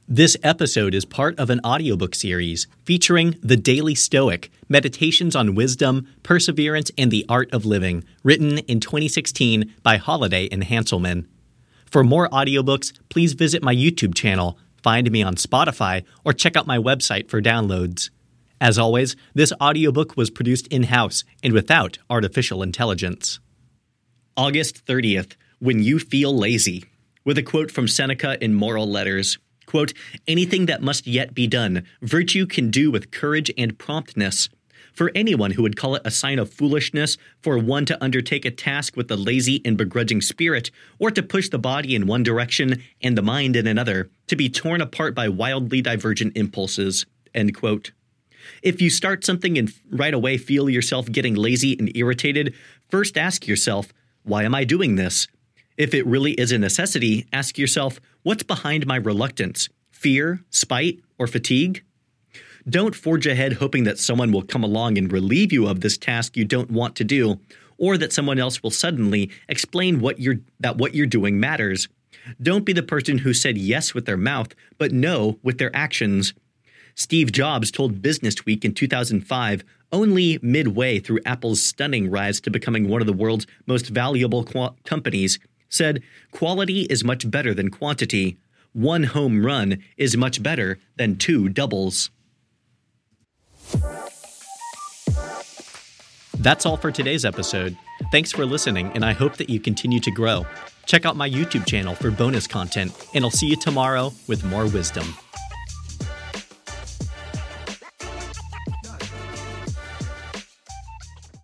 This episode is part of an audiobook series featuring The Daily Stoic, Meditations on Wisdom, Perseverance, and the Art of Living, written in 2016 by Holiday and Hanselman. For more audiobooks, please visit my YouTube channel, find me on Spotify, or check out my website for downloads. As always, this audiobook was produced in-house and without artificial intelligence. August 30th, When You Feel Lazy, with a quote from Seneca in Moral Letters. Quote, anything that must yet be done, virtue can do with courage and promptness. For anyone who would call it a sign of foolishness for one to undertake a task with a lazy and begrudging spirit, or to push the body in one direction and the mind in another, to be torn apart by wildly divergent impulses, end quote. If you start something and right away feel yourself getting lazy and irritated, first ask yourself, why am I doing this? If it really is a necessity, ask yourself, what's behind my reluctance? Fear, spite, or fatigue? Don't forge ahead hoping that someone will come along and relieve you of this task you don't want to do, or that someone else will suddenly explain what you're doing matters. Don't be the person who said yes with their mouth, but no with their actions. Steve Jobs told Business Week in 2005, only midway through Apple's stunning rise to becoming one of the world's most valuable companies, said, quality is much better than quantity. One home run is much better than two doubles. That's all for today's episode. Thanks for listening, and I hope that you continue to grow. Check out my YouTube channel for bonus content, and I'll see you tomorrow with more wisdom.